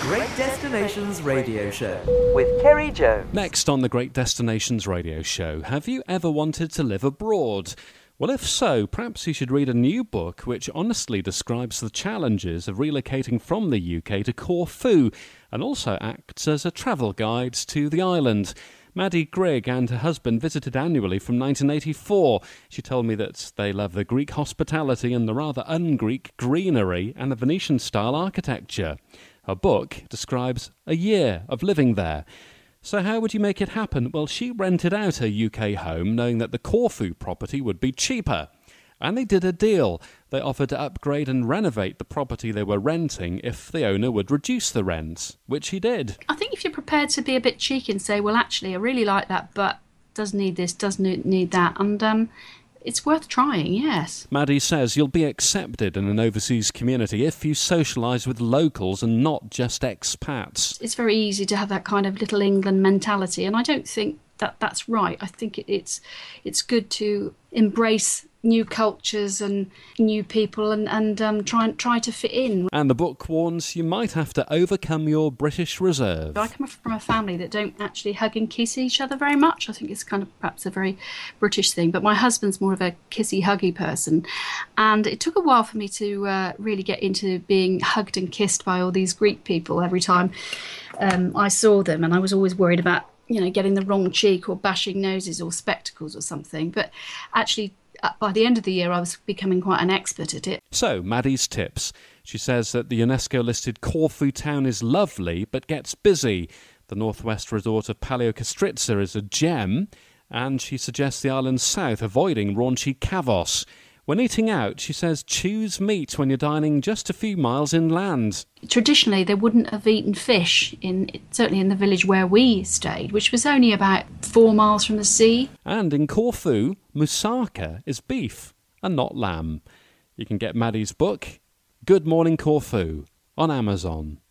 Great Destinations Radio Show with Kerry Jones. Next on the Great Destinations Radio Show, have you ever wanted to live abroad? Well, if so, perhaps you should read a new book which honestly describes the challenges of relocating from the UK to Corfu and also acts as a travel guide to the island. Maddie Grigg and her husband visited annually from 1984. She told me that they love the Greek hospitality and the rather un-Greek greenery and the Venetian-style architecture. Her book describes a year of living there. So how would you make it happen? Well, she rented out her UK home knowing that the Corfu property would be cheaper. And they did a deal. They offered to upgrade and renovate the property they were renting if the owner would reduce the rent, which he did. I think if you're prepared to be a bit cheeky and say, well, actually, I really like that, but does need this, does need that, and it's worth trying, yes. Maddie says you'll be accepted in an overseas community if you socialise with locals and not just expats. It's very easy to have that kind of Little England mentality, and I don't think that's right. I think it's good to embrace new cultures and new people and try to fit in. And the book warns you might have to overcome your British reserve. I come from a family that don't actually hug and kiss each other very much. I think it's kind of perhaps a very British thing, but my husband's more of a kissy huggy person, and it took a while for me to really get into being hugged and kissed by all these Greek people every time I saw them, and I was always worried about getting the wrong cheek or bashing noses or spectacles or something. But actually, by the end of the year, I was becoming quite an expert at it. So, Maddie's tips. She says that the UNESCO-listed Corfu town is lovely, but gets busy. The northwest resort of Paleokastritsa is a gem, and she suggests the island's south, avoiding raunchy Kavos. When eating out, she says choose meat when you're dining just a few miles inland. Traditionally, they wouldn't have eaten fish, certainly in the village where we stayed, which was only about 4 miles from the sea. And in Corfu, moussaka is beef and not lamb. You can get Maddie's book, Good Morning Corfu, on Amazon.